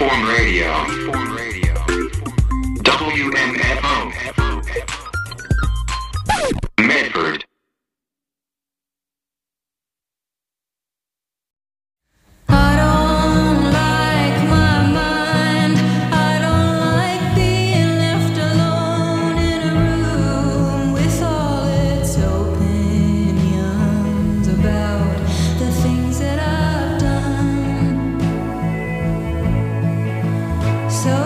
Freeform Radio. WMFO. Medford. So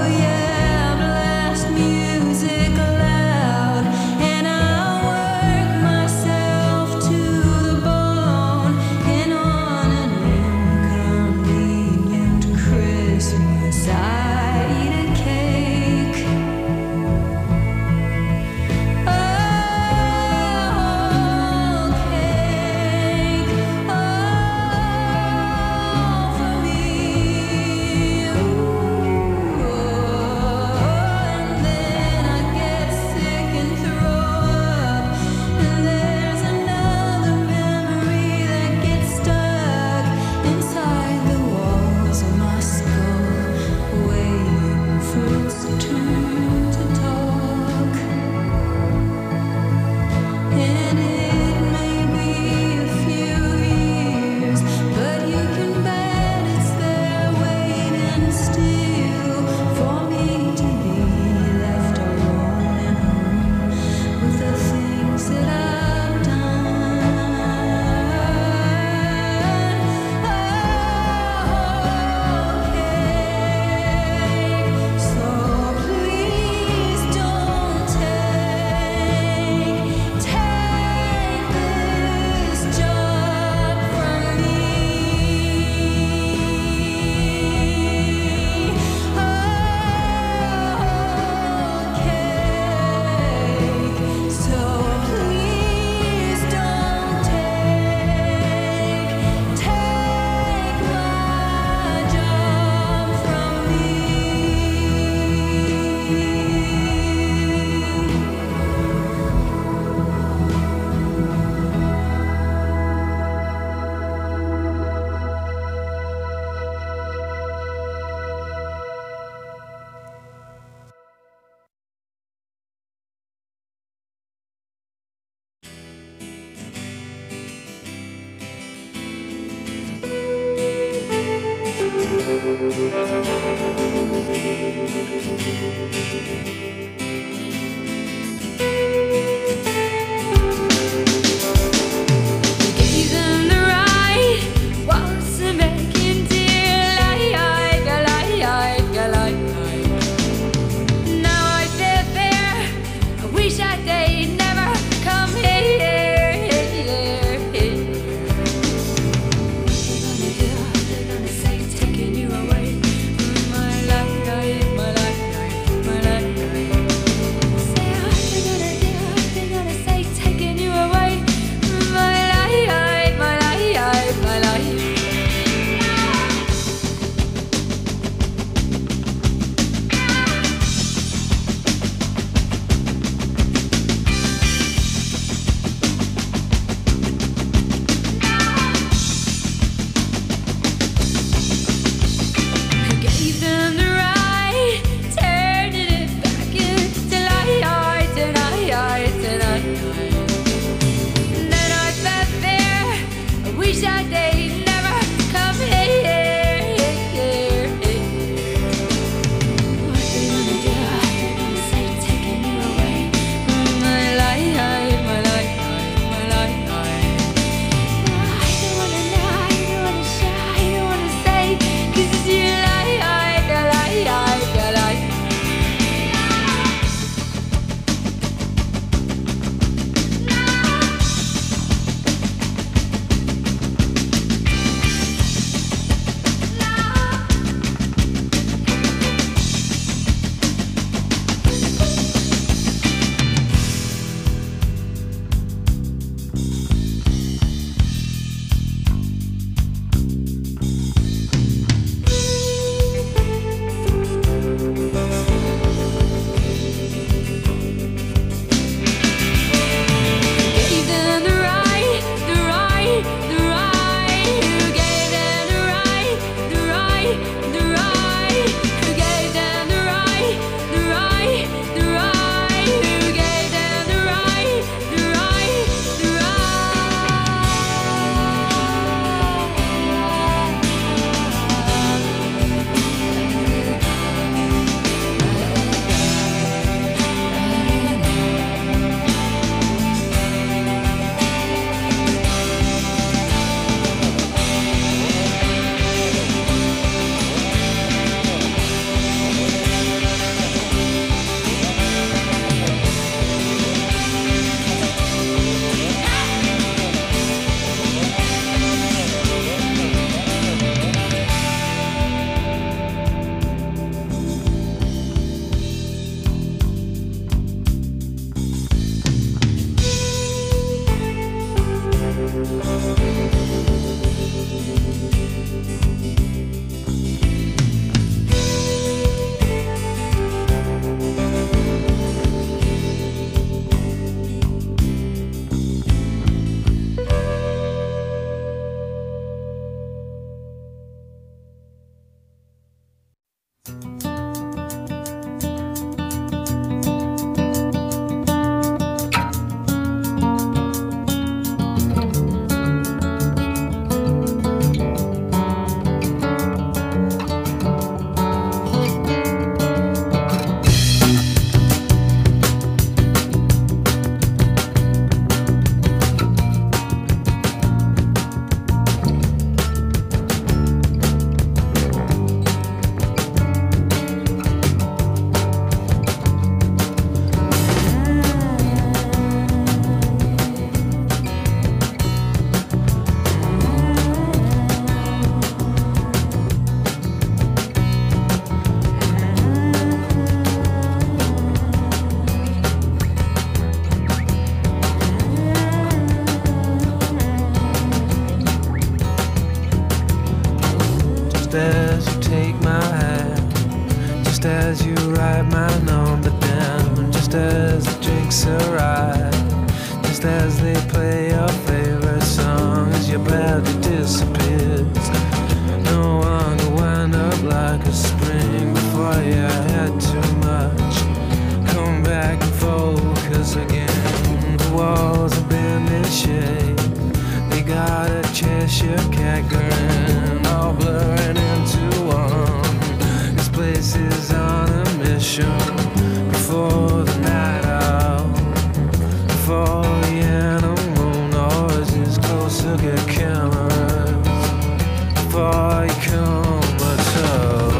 write my number down just as the drinks arrive, just as they play your favorite song as your body disappears. No one could wind up like a spring before you had too much. Come back and focus again. The walls have been in shape. They got a Cheshire cat grin, all blurring into one. This place is on a mission. Before the night out, before the animal noises closer get cameras, before you come but so.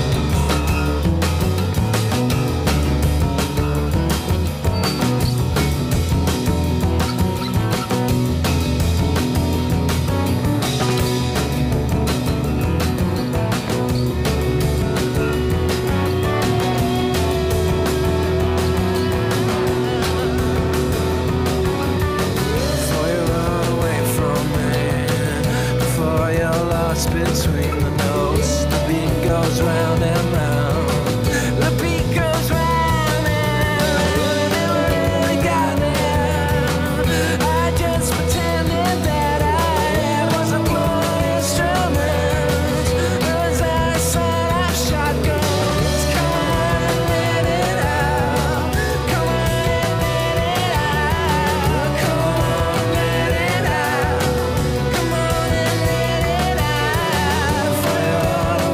Between the notes, the beat goes round and round. The beat goes round and round. It really got me. I just pretended that I was a blow instrument. As I set up shotguns, come on and let it out. Come on and let it out. Come on and let it out. Come on and let it out.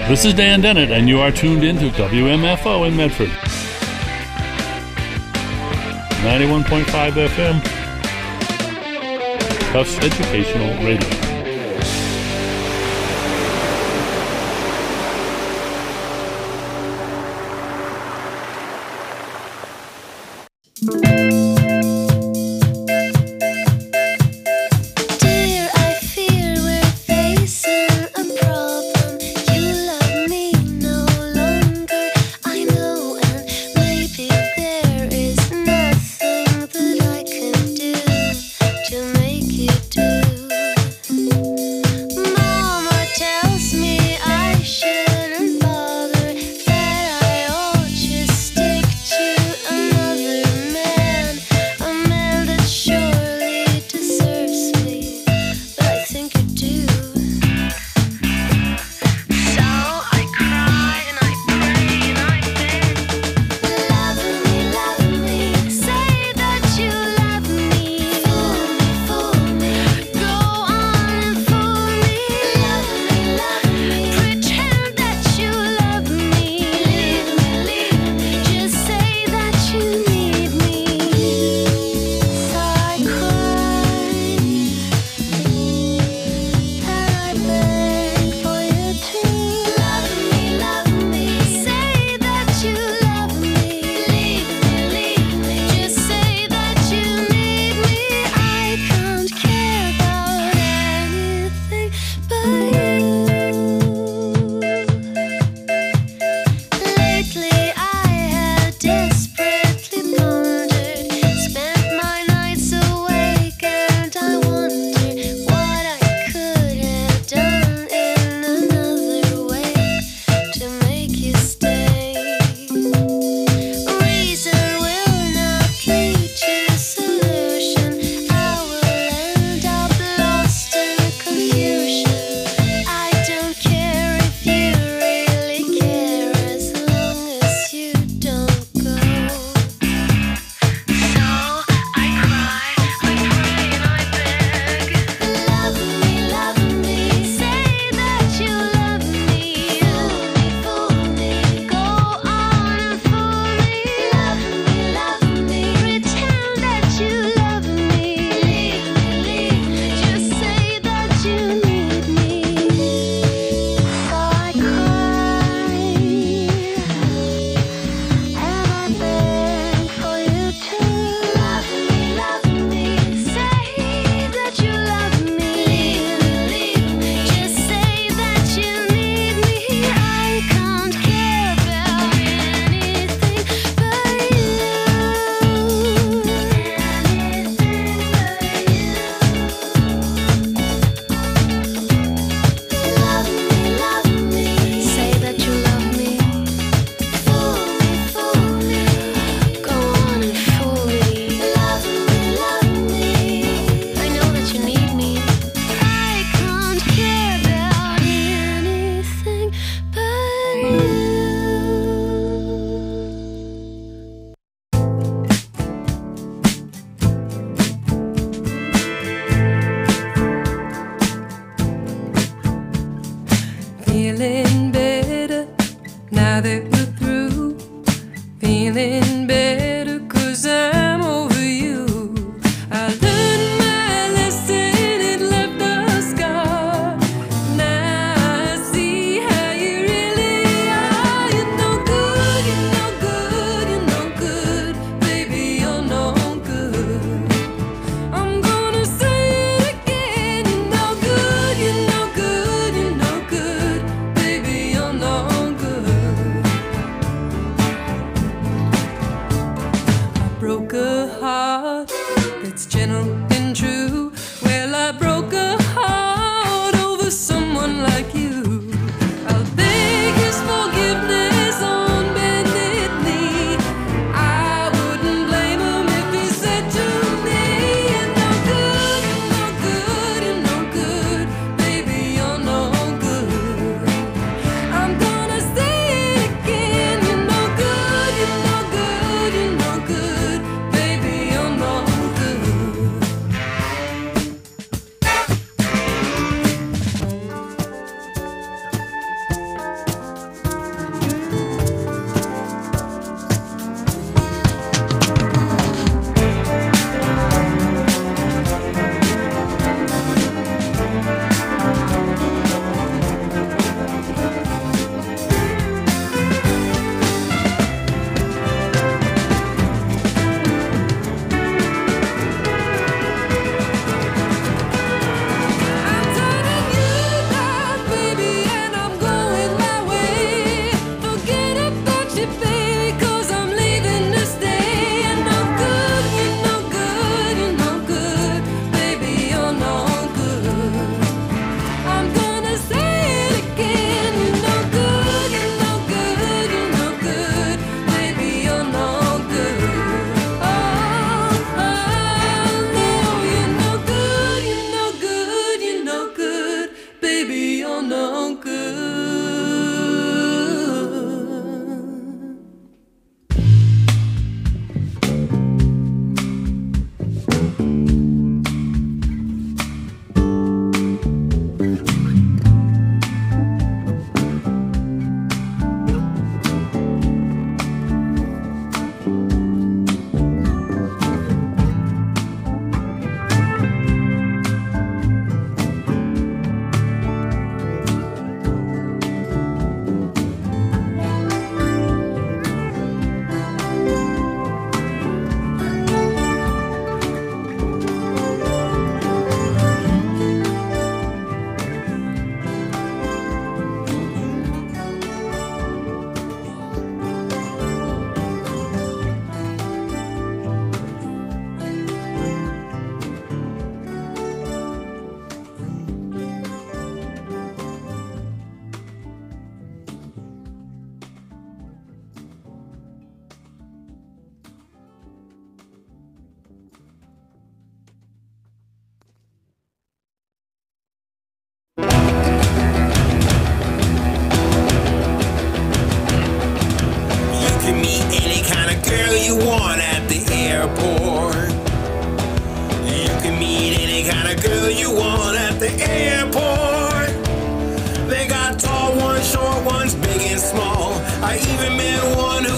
This is Dan Dennett, and you are tuned into WMFO in Medford. 91.5 FM. Tufts Educational Radio.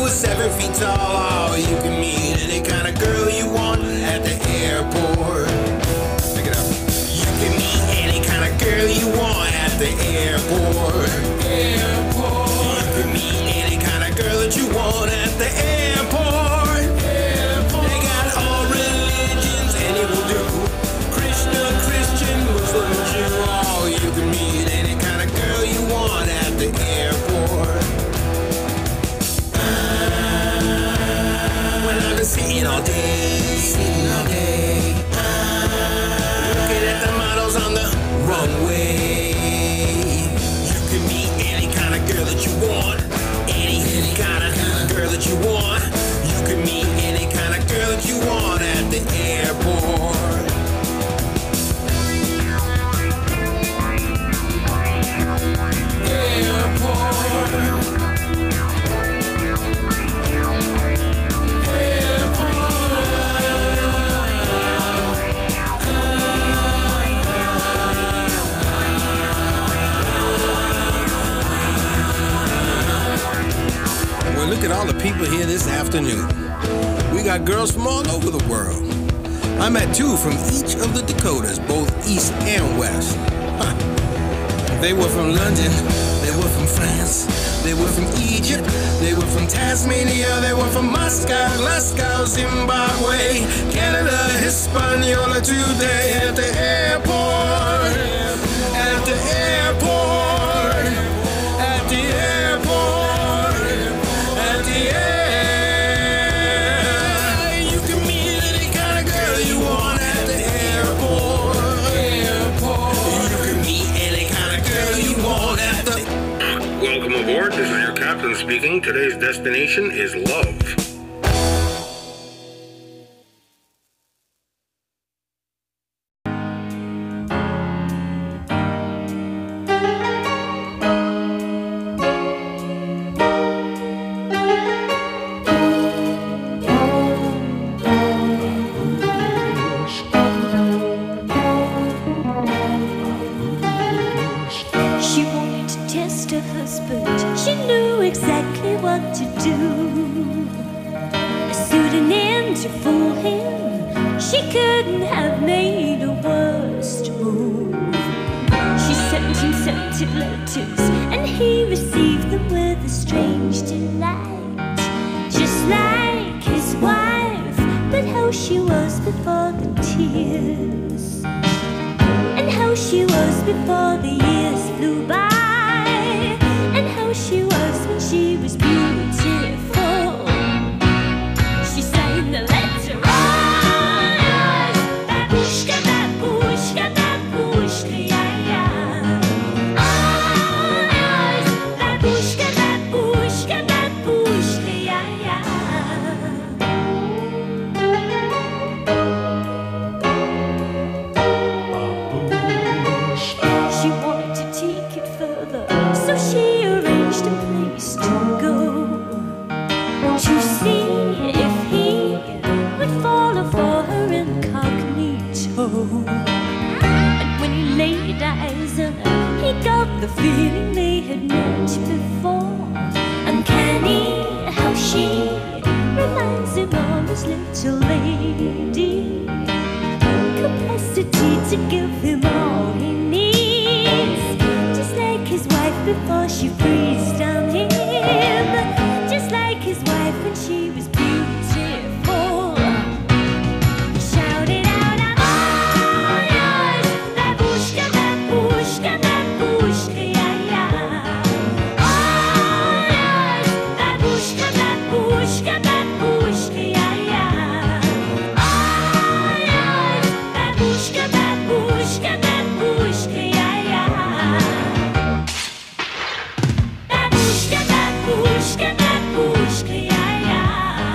is 7 feet tall. Oh, you can meet any kind of girl you want at the airport. Pick it up. You can meet any kind of girl you want at the airport. Airport. You can meet any kind of girl that you want at the airport. Airport. They got all religions, any will do. Krishna, Christian, Muslim, Jew. Oh, you can meet any kind of girl you want at the airport. When I've been sitting all day, looking at the models on the runway. You can meet any kind of girl that you want, any kind of girl that you want. You can meet any kind of girl that you want at the airport. Look at all the people here this afternoon. We got girls from all over the world. I met 2 from each of the Dakotas, both east and west. Huh. They were from London, they were from France, they were from Egypt, they were from Tasmania, they were from Moscow, Glasgow, Zimbabwe, Canada, Hispaniola, today at the airport, at the airport, at the airport, at the air. You can meet any kind of girl you want at the airport. You can meet any kind of girl you want at the... Welcome aboard. This is your captain speaking. Today's destination is love. She wanted to test her husband. She knew exactly what to do. A pseudonym to fool him. She couldn't have made a worse move. She sent him scented letters, and he received them with a strange delight. Just like his wife, but how she was before the tears, and how she was before the years flew by, and how she was when she was beautiful. She signed the letter, oh yes, babushka, babushka, babushka, yeah, yeah. Oh yes, babushka, babushka, babushka, yeah, yeah. She wanted to take it further, so she arranged a place to go, to see if he would follow for her incognito. And when he laid eyes on her, he got the feeling they had met before. Uncanny how she reminds him of his little lady, capacity to give him all he needs, just like his wife before she breathed on him, just like his wife when she was beautiful. He shouted out, I'm all yours, babushka, babushka, babushka, yeah, yeah. All yours, babushka, babushka, babushka, yeah, yeah. All yours, babushka, babushka, babushka, yeah, yeah. Babushka, babushka, babushka, yeah, yeah.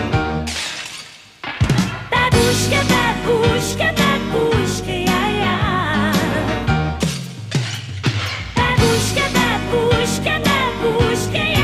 Babushka, babushka, babushka, yeah, yeah. Babushka, babushka, babushka, yeah,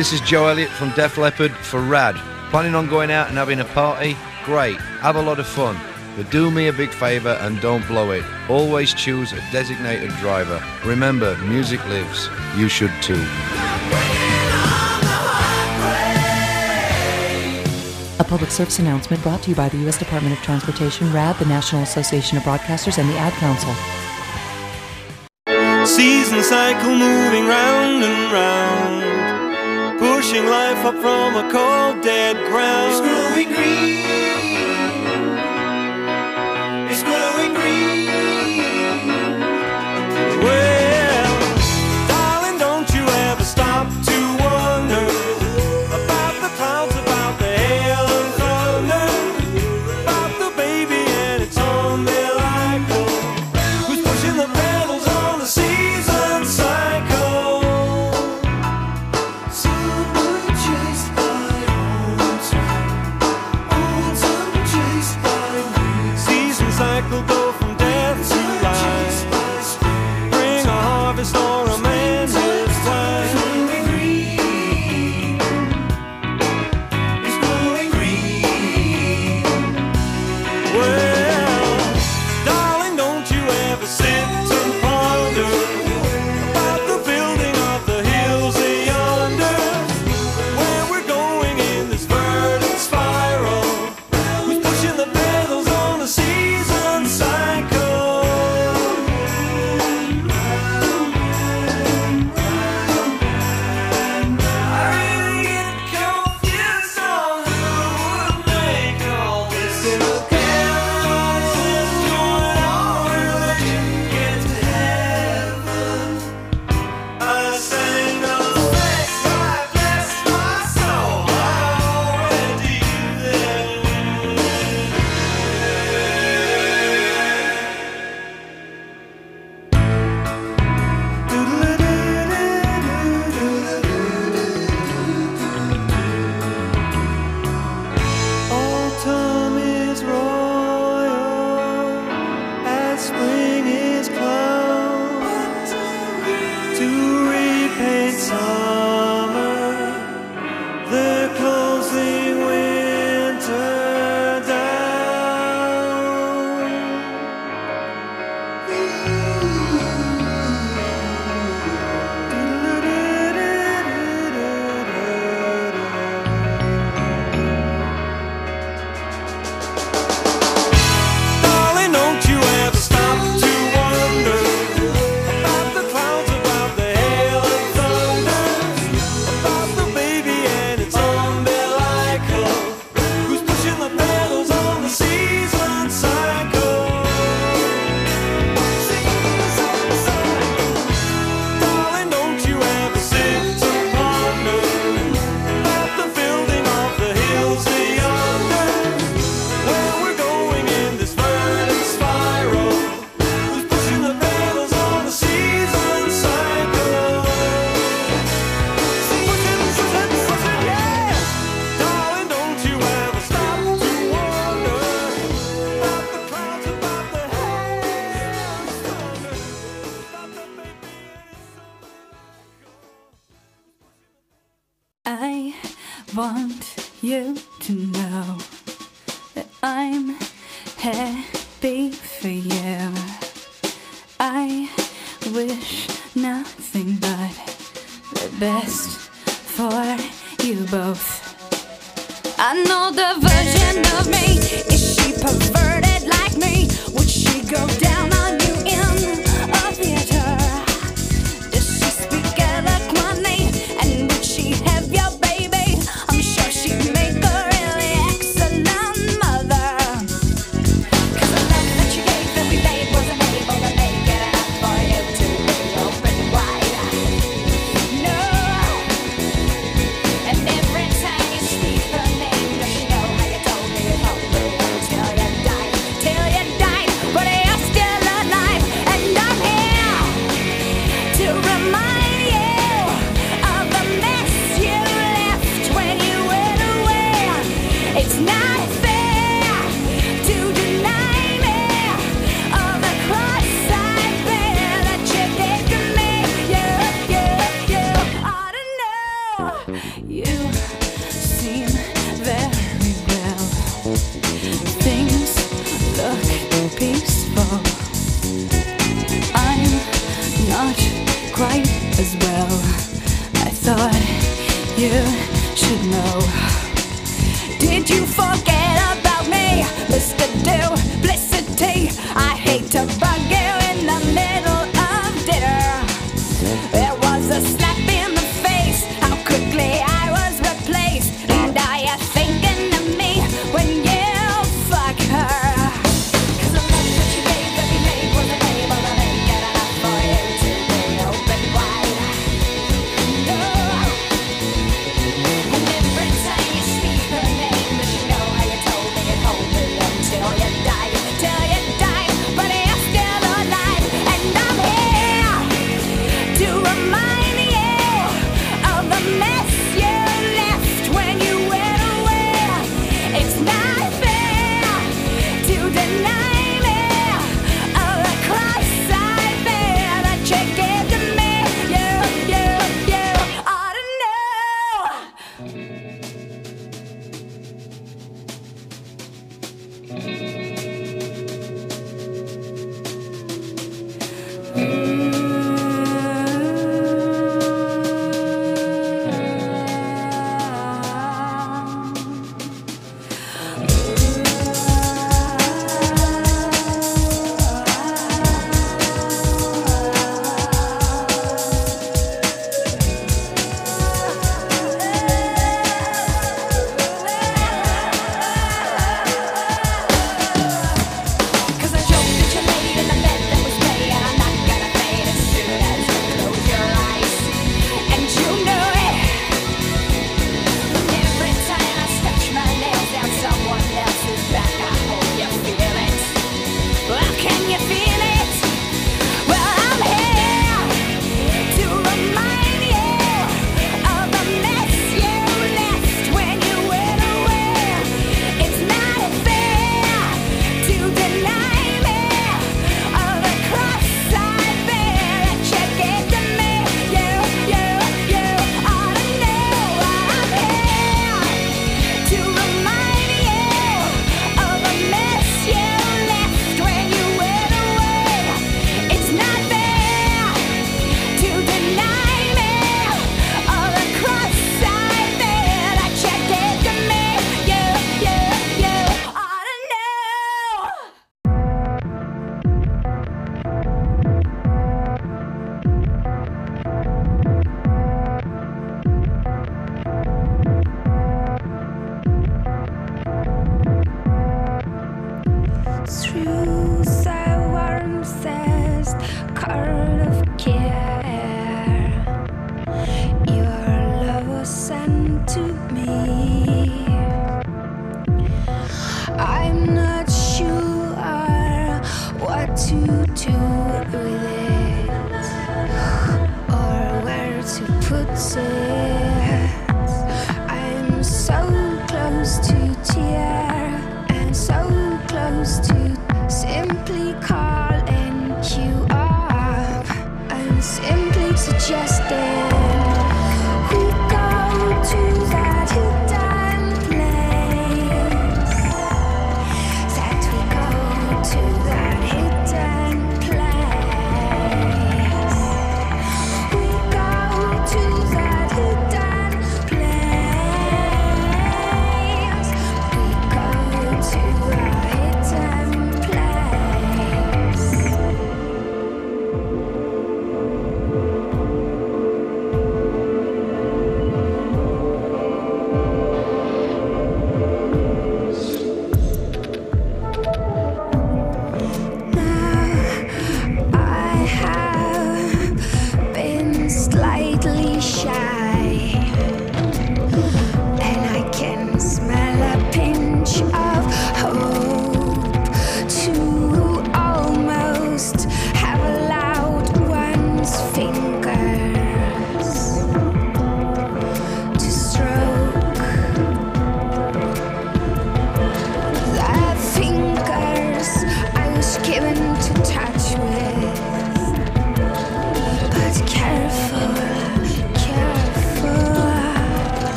this is Joe Elliott from Def Leppard for Rad. Planning on going out and having a party? Great, have a lot of fun. But do me a big favour and don't blow it. Always choose a designated driver. Remember, music lives. You should too. A public service announcement brought to you by the U.S. Department of Transportation, RAD, the National Association of Broadcasters, and the Ad Council. Season cycle moving round and round, pushing life up from a cold, dead ground. It's growing green. It's growing green. Well, darling, don't you ever stop to wonder about the clouds, about the hail and thunder, about the baby and its umbilical, who's pushing the pedals on the season cycle. Someone chased by autumn chased by me. Season cycle go from death to life, bring a harvest or a man his wife. It's growing green. Well, darling, don't you ever sit and ponder about the building of the hills yonder, where we're going in this verdant spiral, who's pushing the pedals on the season cycle. I really get confused on who would make all this. Chaos is going on when you get to heaven. I sang the thanks, I bless my soul, I'm already there. Autumn is royal, as spring is cloud, to repaint summer, they're closing winter Darling, don't you ever stop to wonder about the clouds, about the hail and thunder, about the baby and its umbilical, who's pushing the pedals on the season cycle. Darling, don't you ever sit and ponder about the building of the hills yonder, where we're going in this verdant spiral, who's pushing the pedals on the season cycle. Yeah. Darling, don't you ever stop to wonder about the clouds, about the hail and thunder, about the baby and its I want you to know that I'm happy for you. I wish nothing but the best for you both. I know the version of me. Is she perverted like me? Would she go down on you in a theater? Does she speak eloquently? And would she have your baby? I'm sure she'd make a really excellent mother. 'Cause the love that you gave that we made wasn't able to make it enough for you to be open wide. No. And every time you speak her name, does she know how you told me you loved me till you died? But you're still alive. Did you forget about me, Mr. Duplicity? I hate to bug you in the middle of dinner. There was a slap in the face, how quickly I was replaced. And are you thinking of me when you fuck her? 'Cause the love that you gave that we made wasn't able to make it enough for you to be open wide. No. And every time you speak her name, does she know how you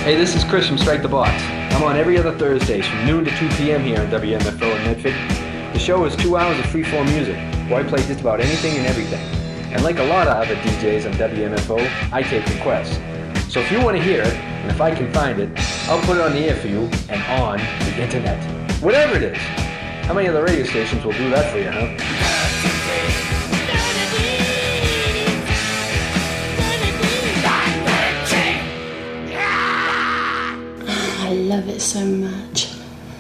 Hey, this is Chris from Strike the Box. I'm on every other Thursdays from noon to 2 p.m. here on WMFO in Medford. The show is 2 hours of free-form music, where I play just about anything and everything. And like a lot of other DJs on WMFO, I take requests. So if you want to hear it, and if I can find it, I'll put it on the air for you and on the internet. Whatever it is. How many other radio stations will do that for you, huh? I love it so much.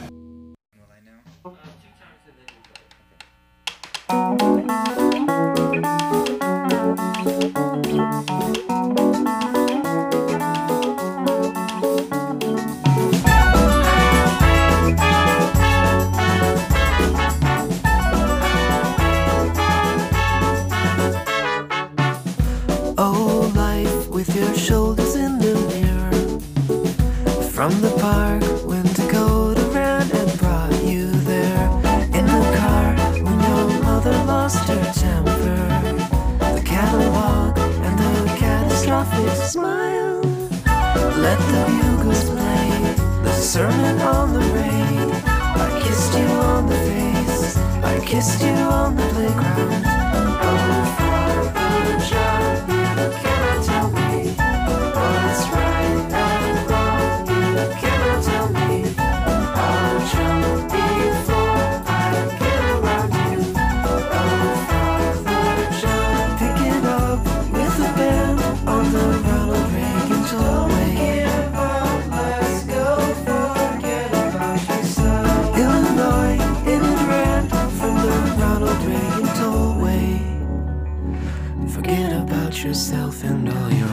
Oh, life with your shoulders in the mirror. From the park when Dakota ran and brought you there. In the car when your mother lost her temper. The catalog and the catastrophic smile. Let the bugles play the sermon on the rain. I kissed you on the face, I kissed you on the playground. Oh, Father John, you cannot tell me what's right and wrong. You cannot tell me I'll jump before I get around you. Oh, Father John, pick it up with the band on the Ronald Reagan tollway. Let's go, forget about yourself. Illinois, in and ran from the Ronald Reagan tollway. Forget about yourself and all your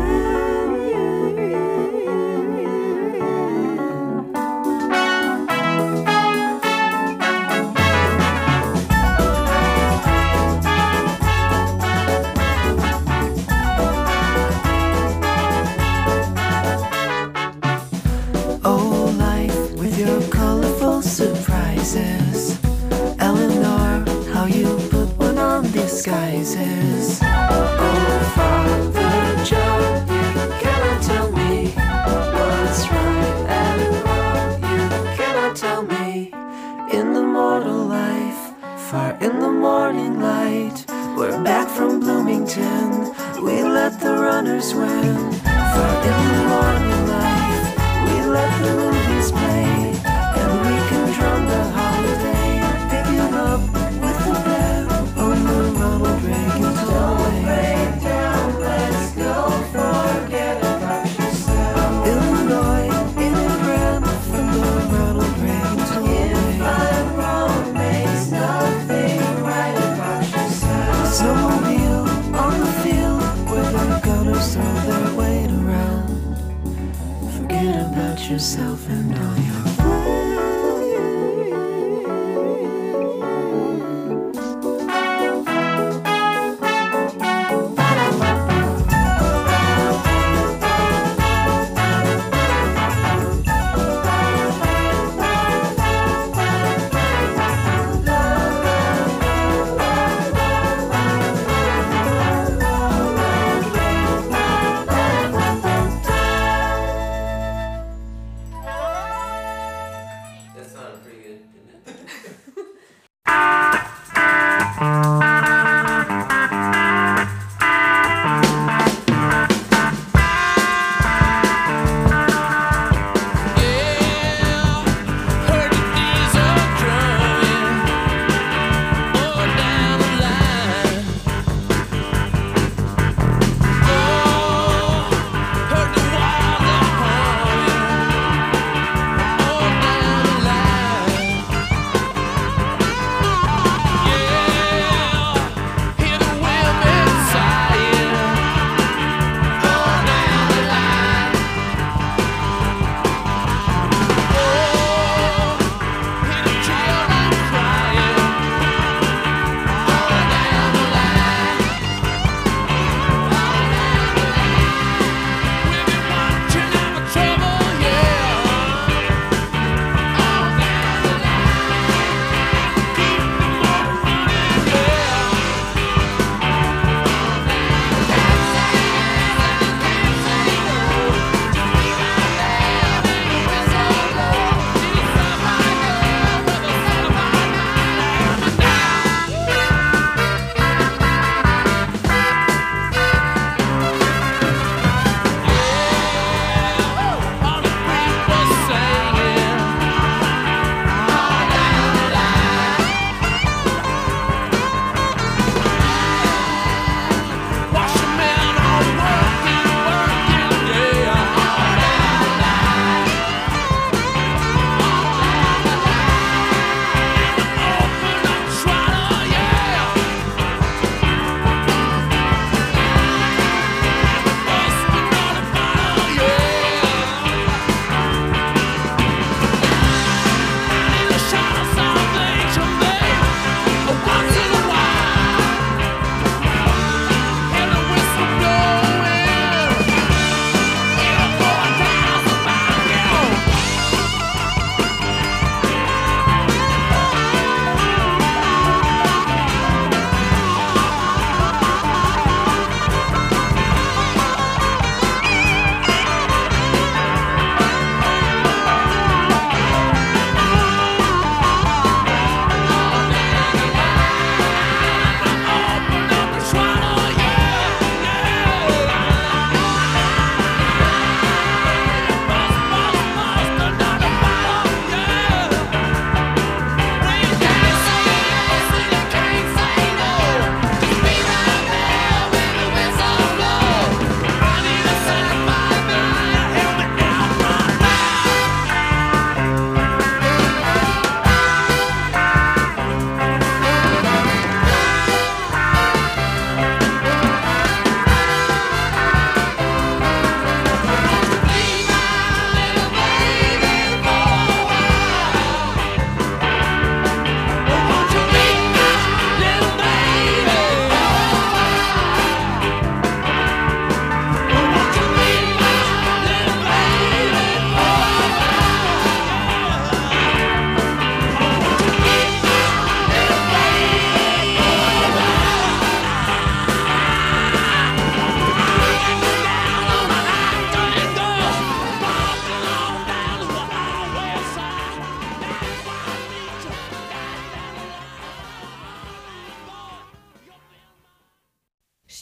oh, life with your colorful surprises. Eleanor, how you put one on disguises. Oh, Father John, you cannot tell me what's right and wrong. You cannot tell me in the mortal life, far in the morning light. We're back from Bloomington, we let the runners win. Far in the morning light, we let the movies play, and we can drum the holiday. Pick it up with the band on the Ronald Reagan tollway. Break down, let's go, forget about yourself. Illinois, in and ran from the Ronald Reagan tollway. If I'm wrong, makes nothing right about yourself. Snowmobile on the field where the gunners throw their weight around. Forget about yourself and all your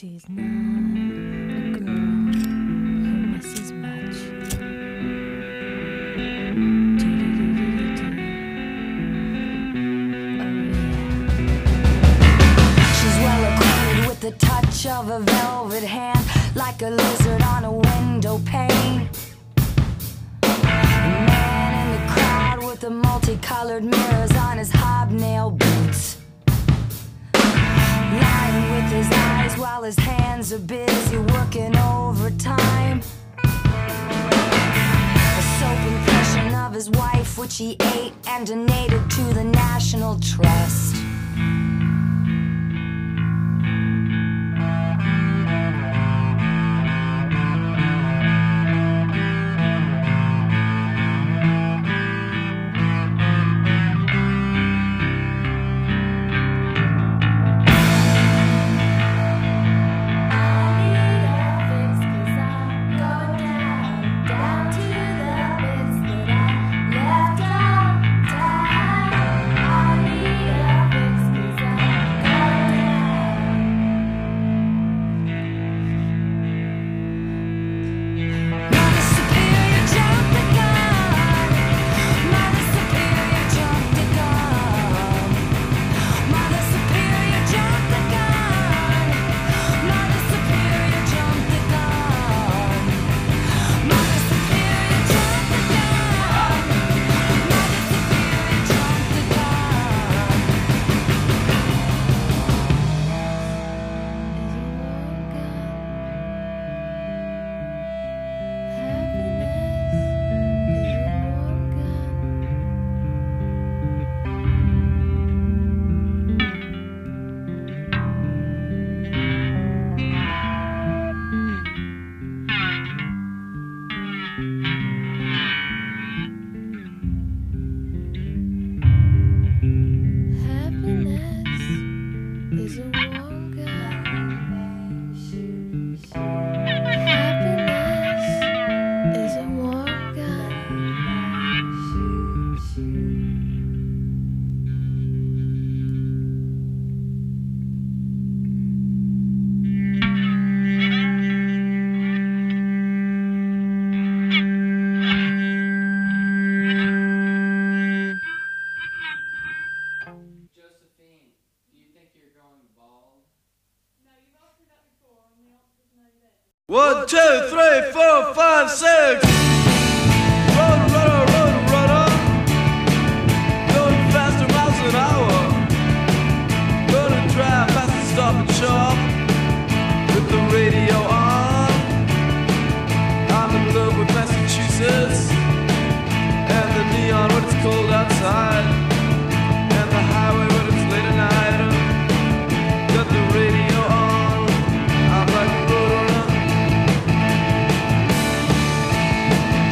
She's not a girl who misses much. She's well acquainted with the touch of a velvet hand, like a lizard on a window pane. Man in the crowd with the multicolored mirrors on his hobnail boots, lying with his eyes while his hands are busy working overtime. A soap impression of his wife, which he ate and donated to the National Trust. One, two, three, four, five, six. Run, runner, run, runner. Going faster miles an hour. Gonna drive fast and stop and shop with the radio on. I'm in love with Massachusetts and the neon when it's cold outside, and the highway when it's late at night. Got the radio on. I'm like a road runner.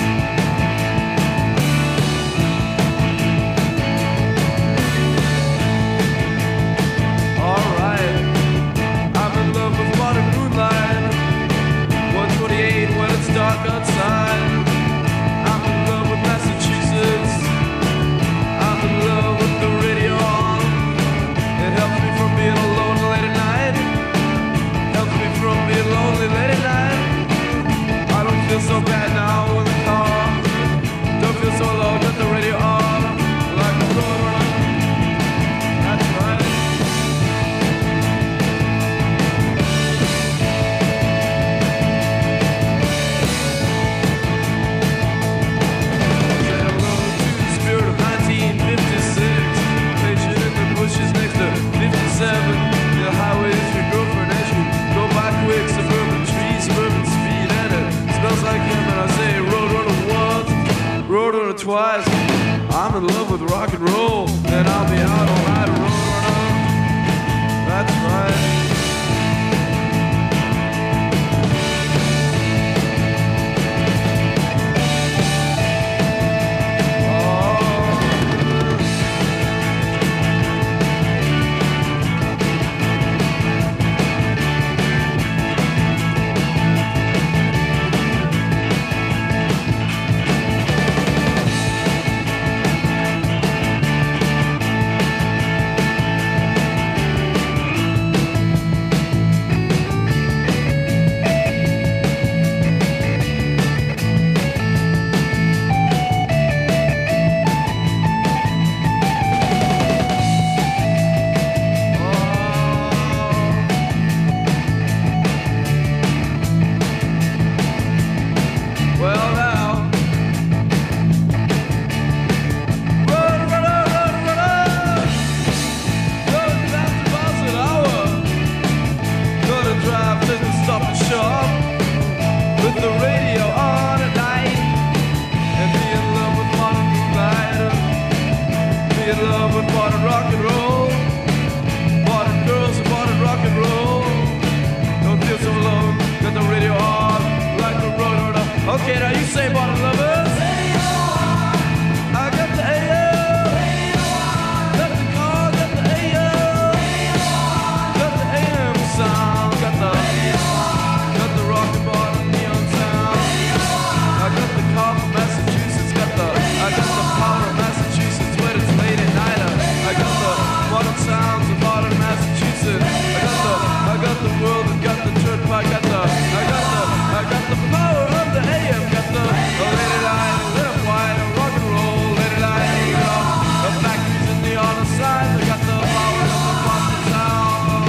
in the world. I got the church, I got the power of the AM, got the lady line, red and white, rock and roll, lady line, take it off. The vacuums in the other side, I got the power of the Boston sound.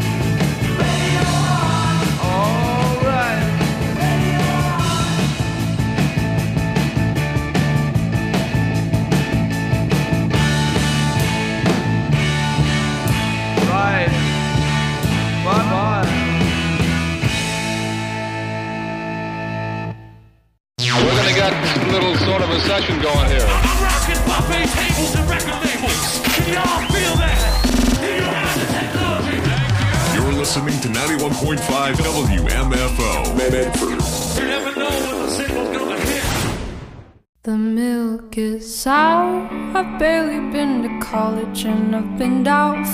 All right. Right. Bye-bye. We're gonna get a little sort of a session going here. I'm rocking buffet tables and record labels. Can y'all feel that? You're listening to 91.5 WMFO. Medford. You never know when the single's gonna hit. The milk is sour. I've barely been to college and I've been down